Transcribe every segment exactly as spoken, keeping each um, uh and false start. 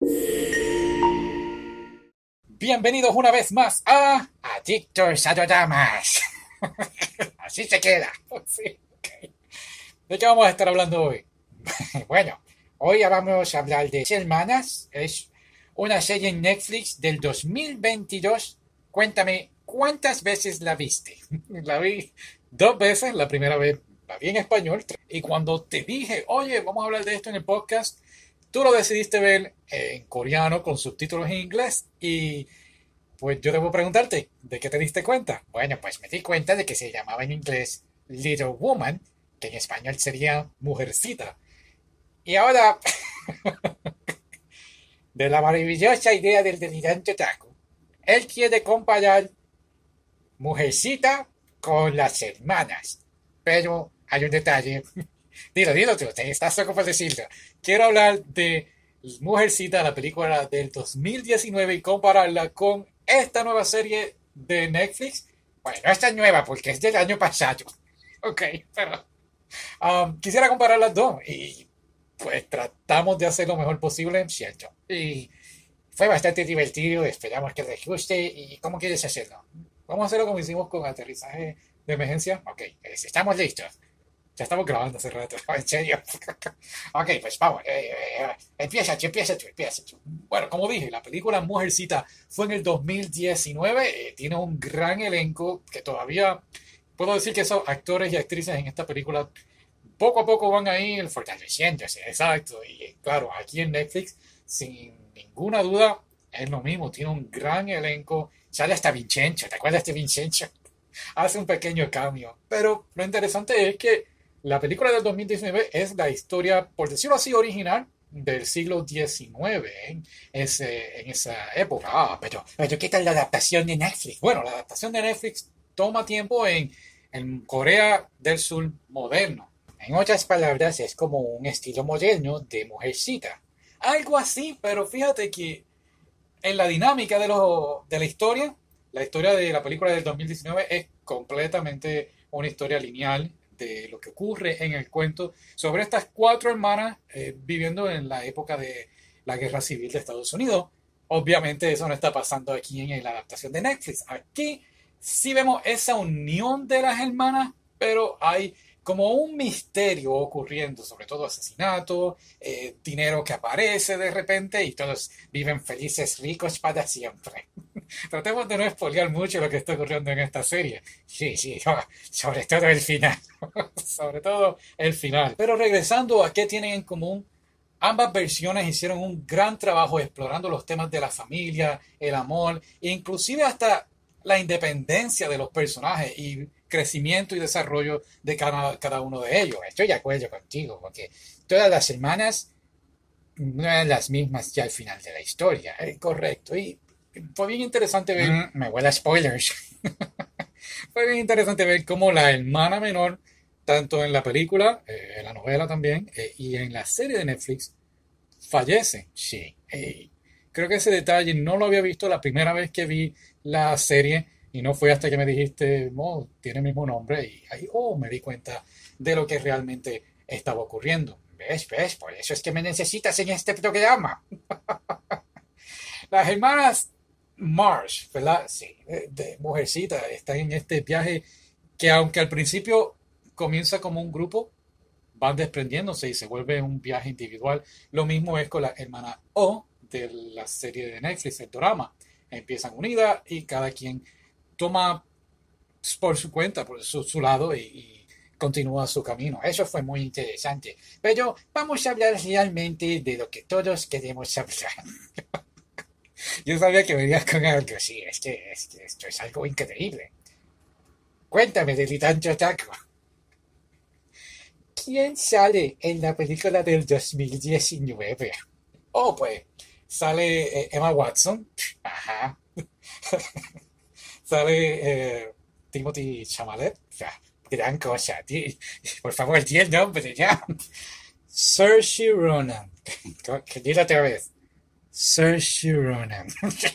Bienvenidos una vez más a Adictos a Doramas. Así se queda. Sí, okay. ¿De qué vamos a estar hablando hoy? Bueno, hoy vamos a hablar de Hermanas. Es una serie en Netflix del dos mil veintidós. Cuéntame, ¿cuántas veces la viste? La vi dos veces. La primera vez la vi en español. Y cuando te dije, oye, vamos a hablar de esto en el podcast, tú lo decidiste ver en coreano con subtítulos en inglés y pues yo debo preguntarte, ¿de qué te diste cuenta? Bueno, pues me di cuenta de que se llamaba en inglés Little Woman, que en español sería Mujercita. Y ahora, de la maravillosa idea del delirante otaku, él quiere comparar Mujercita con las hermanas. Pero hay un detalle. Dilo, dilo tú, estás loco por decirlo. Quiero hablar de Mujercita, la película del dos mil diecinueve, y compararla con esta nueva serie de Netflix. Bueno, no es tan nueva porque es del año pasado. Ok, pero um, quisiera comparar las dos y pues tratamos de hacer lo mejor posible, ¿cierto? Y fue bastante divertido, esperamos que les guste. ¿Y cómo quieres hacerlo? Vamos a hacerlo como hicimos con aterrizaje de emergencia. Ok, estamos listos. Ya estamos grabando hace rato, en serio. Ok, pues vamos. Eh, eh, empieza tú, empieza tú, empieza tú. Bueno, como dije, la película Mujercita fue en el dos mil diecinueve. Eh, tiene un gran elenco que todavía puedo decir que esos actores y actrices en esta película poco a poco van a ir fortaleciéndose. Exacto. Y claro, aquí en Netflix, sin ninguna duda, es lo mismo. Tiene un gran elenco. Sale hasta Vincenzo. ¿Te acuerdas de Vincenzo? Hace un pequeño cambio. Pero lo interesante es que la película del dos mil diecinueve es la historia, por decirlo así, original del siglo diecinueve, en, ese, en esa época. Ah, pero, pero ¿qué tal la adaptación de Netflix? Bueno, la adaptación de Netflix toma tiempo en, en Corea del Sur moderno. En otras palabras, es como un estilo moderno de Mujercita. Algo así, pero fíjate que en la dinámica de, lo, de la historia, la historia de la película del dos mil diecinueve es completamente una historia lineal de lo que ocurre en el cuento sobre estas cuatro hermanas eh, viviendo en la época de la Guerra Civil de Estados Unidos. Obviamente eso no está pasando aquí en la adaptación de Netflix. Aquí sí vemos esa unión de las hermanas, pero hay como un misterio ocurriendo, sobre todo asesinatos, eh, dinero que aparece de repente y todos viven felices, ricos para siempre. Tratemos de no spoilear mucho lo que está ocurriendo en esta serie. Sí, sí, sobre todo el final. Sobre todo el final. Pero regresando a qué tienen en común, ambas versiones hicieron un gran trabajo explorando los temas de la familia, el amor, e inclusive hasta la independencia de los personajes y crecimiento y desarrollo de cada, cada uno de ellos. Estoy de acuerdo contigo, porque todas las semanas no eran las mismas ya al final de la historia. Eh, correcto. Y fue bien interesante ver, mm, me huele a spoilers. Fue bien interesante ver cómo la hermana menor, tanto en la película, eh, en la novela también, eh, y en la serie de Netflix, fallece. Sí. Eh, creo que ese detalle no lo había visto la primera vez que vi la serie y no fue hasta que me dijiste, oh, tiene el mismo nombre y ahí, oh, me di cuenta de lo que realmente estaba ocurriendo. ¿Ves? ¿Ves? Por eso es que me necesitas en este programa. Las hermanas Marsh, ¿verdad? Sí, de, de Mujercita, están en este viaje que aunque al principio comienza como un grupo, van desprendiéndose y se vuelve un viaje individual. Lo mismo es con la hermana O de la serie de Netflix, el drama. Empiezan unidas y cada quien toma por su cuenta, por su, su lado y, y continúa su camino. Eso fue muy interesante. Pero vamos a hablar realmente de lo que todos queremos hablar. Yo sabía que venías con algo, sí, es que, es que esto es algo increíble. Cuéntame, Delirante Taco. ¿Quién sale en la película del dos mil diecinueve? Oh, pues, sale eh, Emma Watson. Ajá. Sale eh, Timothy Chalamet. Gran cosa. Por favor, di el nombre ya. Saoirse Ronan. Dilo otra vez. Saoirse Ronan.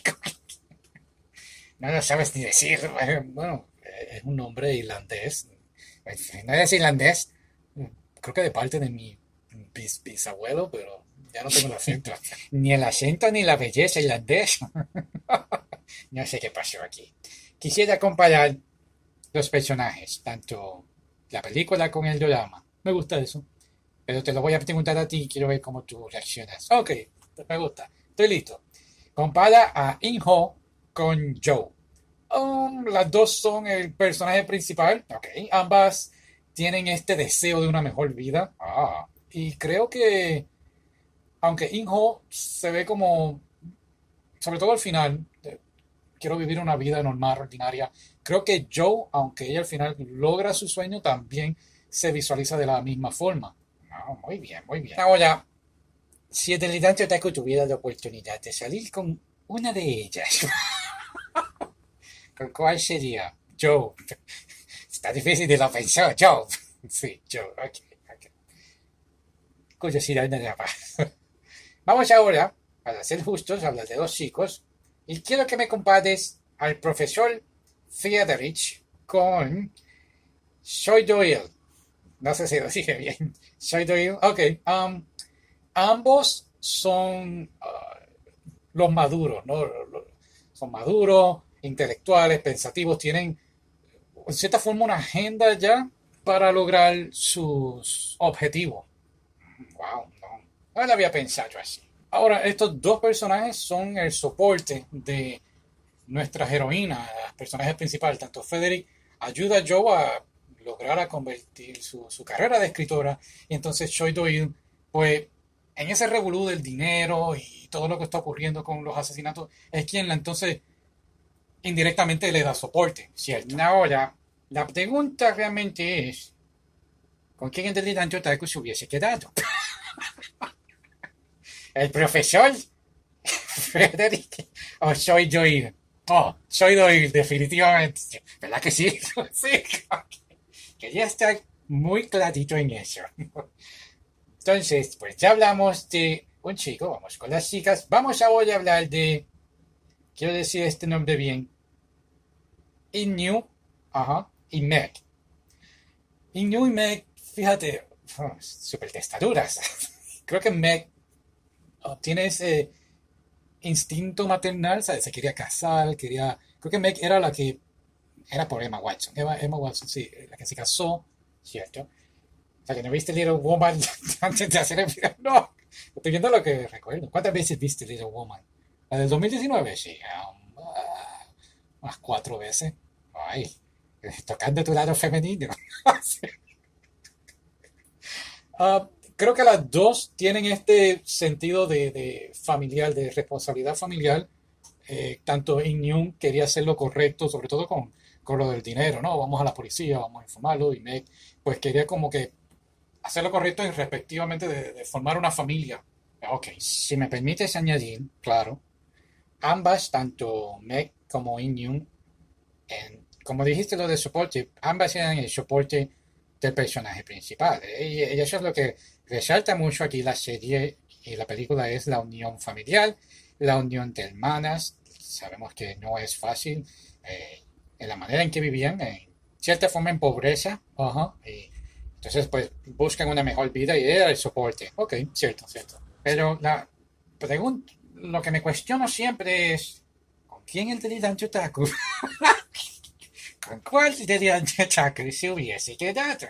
No lo sabes ni decir. Bueno, es un nombre irlandés. No es irlandés. Creo que de parte de mi bis, bisabuelo, pero Ya no tengo el acento. Ni el acento ni la belleza irlandesa. No sé qué pasó aquí. Quisiera comparar los personajes, tanto la película con el drama. Me gusta eso. Pero te lo voy a preguntar a ti y quiero ver cómo tú reaccionas. Ok, me gusta. Estoy listo. Compara a In-Ho con Joe. Um, las dos son el personaje principal. Ok, ambas tienen este deseo de una mejor vida. Ah, y creo que, aunque In-Ho se ve como, sobre todo al final, eh, quiero vivir una vida normal, ordinaria. Creo que Joe, aunque ella al final logra su sueño, también se visualiza de la misma forma. Ah, muy bien, muy bien. Ahora, si el delirante otaku tuviera la oportunidad de salir con una de ellas, ¿con cuál sería? Joe. Está difícil de lo pensar, Joe. Sí, Joe, ok, ok. Curiosidad nada más. Vamos ahora, para ser justos, a hablar de dos chicos. Y quiero que me compares al profesor Friedrich con Soy Doyle. No sé si lo dije bien. Soy Doyle. Ok. Um, ambos son uh, los maduros, ¿no? Son maduros, intelectuales, pensativos, tienen en cierta forma una agenda ya para lograr sus objetivos. Wow, no, no lo había pensado así. Ahora, estos dos personajes son el soporte de nuestras heroínas, las personajes principales. Tanto Frederick ayuda a Joe a lograr a convertir su, su carrera de escritora, y entonces Choi Do-il, pues, en ese revolú del dinero y todo lo que está ocurriendo con los asesinatos, es quien la, entonces indirectamente le da soporte, ¿cierto? Ahora, la pregunta realmente es, ¿con quién el delirante otaku se hubiese quedado? ¿El profesor Frederick o Soy Doyle? Oh, Soy Doyle, definitivamente. ¿Verdad que sí? Sí. Quería estar muy clarito en eso. Entonces, pues ya hablamos de un chico, vamos con las chicas. Vamos ahora a hablar de, quiero decir este nombre bien, In-Nhu, ajá, y Meg. In-Nhu y Meg, fíjate, oh, súper testaduras. Creo que Meg oh, tiene ese instinto maternal, ¿sabes? Se quería casar, quería... Creo que Meg era la que... Era por Emma Watson. Emma, Emma Watson, sí, la que se casó, ¿cierto? O sea, que no viste Little Woman antes de hacer el video. No, estoy viendo lo que recuerdo. ¿Cuántas veces viste Little Woman? La del dos mil diecinueve, sí. Um, uh, unas cuatro veces. Ay, tocando tu lado femenino. Sí. Uh, creo que las dos tienen este sentido de, de familiar, de responsabilidad familiar. Eh, tanto In-Nhu quería hacer lo correcto, sobre todo con, con lo del dinero, ¿no? Vamos a la policía, vamos a informarlo. Y Meg, pues quería como que hacer lo correcto y respectivamente de, de formar una familia. Ok, si me permites añadir, claro, ambas, tanto Meg como In-Nhu, en, como dijiste lo de soporte, ambas eran el soporte del personaje principal. Y, y eso es lo que resalta mucho aquí la serie y la película, es la unión familiar, la unión de hermanas. Sabemos que no es fácil, eh, en la manera en que vivían, en cierta forma en pobreza, uh-huh, y entonces pues buscan una mejor vida y era el soporte. Ok, cierto, cierto. Pero la pregunta, lo que me cuestiono siempre es, ¿con quién el delirante otaku? ¿Con cuál delirante otaku se hubiese quedado?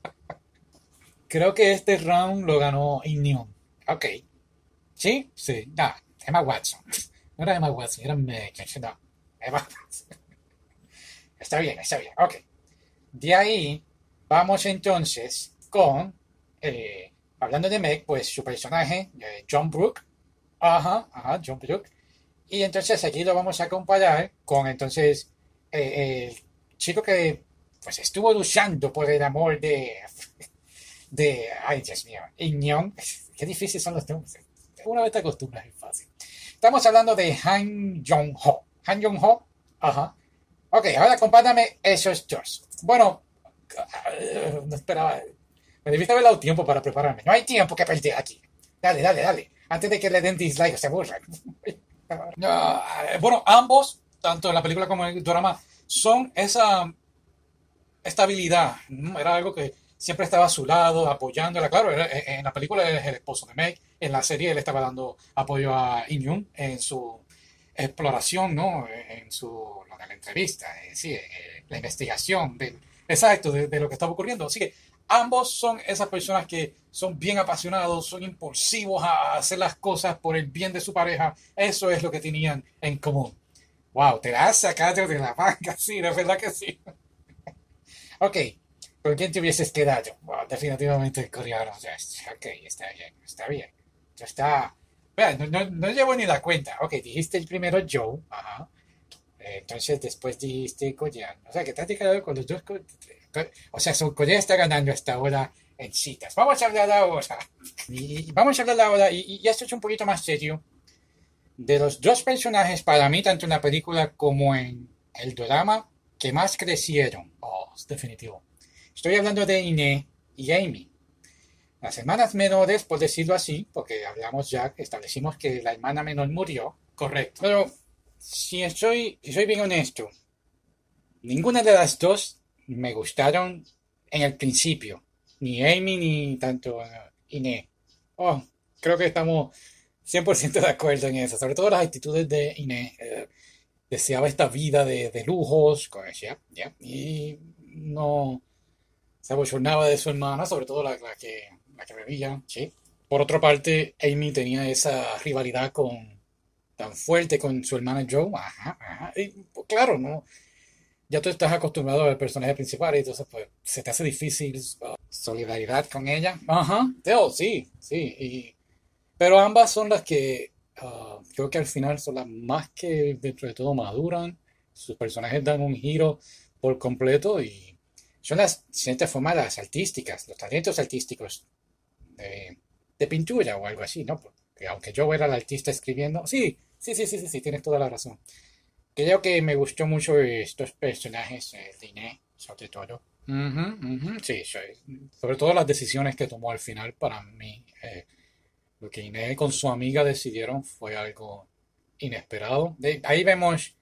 Creo que este round lo ganó In-Nhu. Ok. ¿Sí? Sí. No, Emma Watson. No era Emma Watson, era Meg. No, Emma Watson. Está bien, está bien. Ok. De ahí vamos entonces con, eh, hablando de Meg, pues su personaje, eh, John Brooke. Ajá, ajá, John Brooke. Y entonces aquí lo vamos a comparar con entonces eh, el chico que pues estuvo luchando por el amor de, de ay Dios mío, In-Nhu. Qué difícil son los nombres. Una vez te acostumbras, es fácil. Estamos hablando de Han Jong-ho. Han Jong-ho, ajá. Ok, ahora compárame esos dos. Bueno, no esperaba. Me debiste haber dado tiempo para prepararme. No hay tiempo que perder aquí. Dale, dale, dale. Antes de que le den dislike o se aburran. Uh, bueno, ambos, tanto en la película como en el drama, son esa estabilidad. Era algo que siempre estaba a su lado, apoyándola. Claro, era, en la película es el esposo de Meg. en la serie él estaba dando apoyo a Inyun en su exploración, ¿no? En su, lo de la entrevista, es decir, eh, la investigación del, exacto, de, de lo que estaba ocurriendo. Así que ambos son esas personas que son bien apasionados, son impulsivos a hacer las cosas por el bien de su pareja. Eso es lo que tenían en común. Wow, te la has sacado de la manga, sí, de verdad que sí. Ok, ¿con quién te hubieses quedado? Bueno, definitivamente el coreano. Ya, ok, está bien, está bien. Ya está. Vea, no, no, no llevo ni la cuenta. Ok, dijiste el primero Joe. Ajá. Eh, entonces después dijiste coreano. O sea, que te has quedado con los dos. co- O sea, su Corea está ganando hasta ahora en citas. Vamos a hablar ahora. Y, y vamos a hablar ahora, y, y esto es un poquito más serio, de los dos personajes para mí, tanto en la película como en el drama, que más crecieron. Oh, es definitivo. Estoy hablando de Iné y Amy. Las hermanas menores, por decirlo así, porque hablamos ya, establecimos que la hermana menor murió, correcto. Pero si estoy, si soy bien honesto, ninguna de las dos me gustaron en el principio. Ni Amy ni tanto uh, Iné. Oh, creo que estamos cien por ciento de acuerdo en eso. Sobre todo las actitudes de Iné. Eh, deseaba esta vida de, de lujos, como decía, ya. Y no se abochornaba de su hermana, sobre todo la, la que, la que bebía, sí. Por otra parte, Amy tenía esa rivalidad con tan fuerte con su hermana Joe. Ajá, ajá. Y pues, claro, no, ya tú estás acostumbrado al personaje principal y entonces pues se te hace difícil uh, solidaridad con ella. Ajá, Teo, sí, sí. Y, pero ambas son las que uh, creo que al final son las más que dentro de todo maduran. Sus personajes dan un giro por completo y son las, de cierta forma, las artísticas, los talentos artísticos de, de pintura o algo así, ¿no? Porque aunque yo era el artista escribiendo, sí, sí, sí, sí, sí, sí, tienes toda la razón. Creo que me gustó mucho estos personajes, eh, de Inés, sobre todo. Ujú, ujú, sí, sí. Sobre todo las decisiones que tomó al final para mí. eh, lo que Inés con su amiga decidieron fue algo inesperado. De- ahí vemos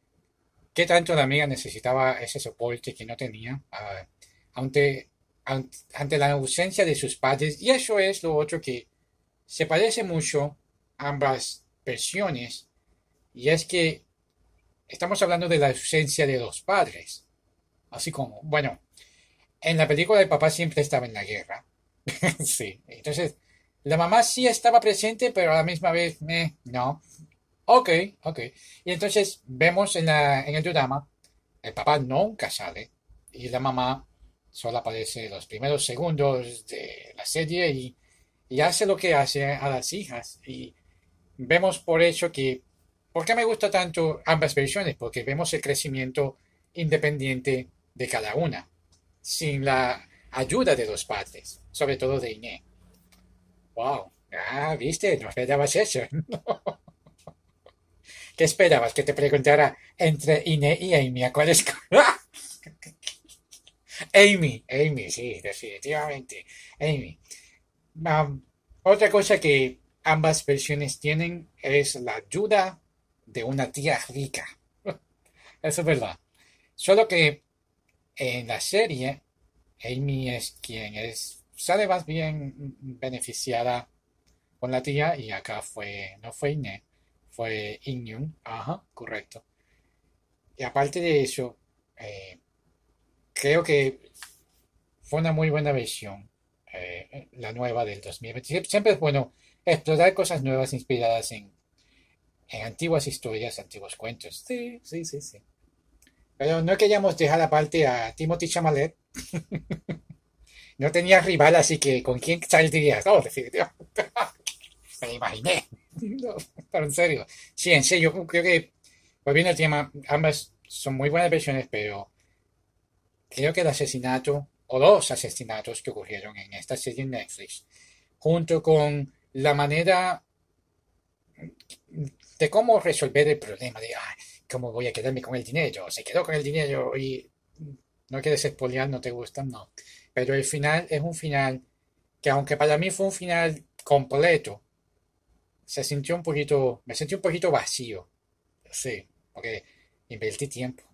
qué tanto la amiga necesitaba ese soporte que no tenía, ah, ante, an- ante la ausencia de sus padres. Y eso es lo otro que se parece mucho a ambas versiones. Y es que estamos hablando de la ausencia de los padres. Así como, bueno, en la película el papá siempre estaba en la guerra. Sí. Entonces, la mamá sí estaba presente, pero a la misma vez, eh, no. Ok, ok. Y entonces vemos en, la, en el drama, el papá nunca sale y la mamá solo aparece los primeros segundos de la serie y, y hace lo que hace a las hijas. Y vemos por eso que, ¿por qué me gusta tanto ambas versiones? Porque vemos el crecimiento independiente de cada una, sin la ayuda de los padres, sobre todo de Inés. Wow, ah, viste, no esperabas eso. ¿Qué esperabas? Que te preguntara entre Inés y Amy, ¿a cuál es? Amy, Amy, sí, definitivamente. Amy. Um, otra cosa que ambas versiones tienen es la ayuda de una tía rica. Eso es verdad. Solo que en la serie, Amy es quien es, sale más bien beneficiada con la tía y acá fue, no fue Inés, fue Inyun. Ajá, correcto. Y aparte de eso, eh, creo que fue una muy buena versión, eh, la nueva del dos mil veinte. Siempre es bueno explorar cosas nuevas inspiradas en, en antiguas historias, antiguos cuentos. Sí, sí, sí, sí. Pero no queríamos dejar aparte a Timothy Chalamet. No tenía rival, así que ¿con quién saldrías? No, definitivamente. Me imaginé. No, pero en serio. Sí, en serio, creo que, volviendo al tema, ambas son muy buenas versiones, pero creo que el asesinato, o los asesinatos que ocurrieron en esta serie en Netflix, junto con la manera de cómo resolver el problema de, ay, ¿cómo voy a quedarme con el dinero? Se quedó con el dinero y no quieres espolear, no te gustan, no. Pero el final es un final que, aunque para mí fue un final completo, se sintió un poquito, me sentí un poquito vacío. Sí, porque invertí tiempo.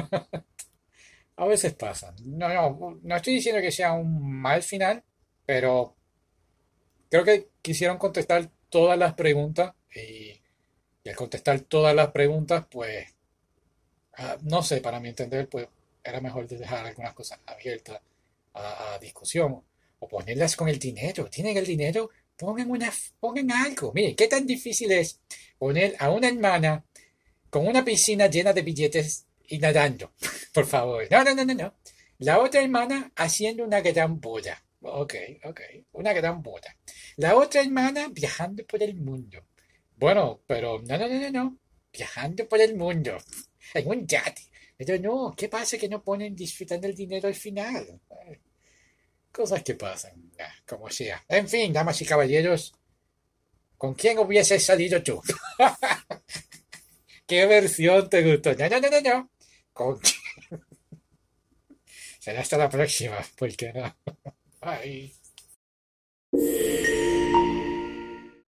A veces pasa. No, no, no estoy diciendo que sea un mal final, pero creo que quisieron contestar todas las preguntas y, y al contestar todas las preguntas, pues, ah, no sé, para mi entender, pues era mejor de dejar algunas cosas abiertas a, a discusión o ponerlas con el dinero. ¿Tienen el dinero? Pongan una, pongan algo. Miren, ¿qué tan difícil es poner a una hermana con una piscina llena de billetes y nadando? Por favor. No, no, no, no, no. La otra hermana haciendo una gran boda. Ok, ok. Una gran boda. La otra hermana viajando por el mundo. Bueno, pero no, no, no, no, no. Viajando por el mundo. En un yate. Pero no, ¿qué pasa que no ponen disfrutando el dinero al final? Cosas que pasan, ah, como sea. En fin, damas y caballeros, ¿con quién hubieses salido tú? ¿Qué versión te gustó? No, no, no, no, no. ¿Con quién? Será hasta la próxima, porque no. Bye.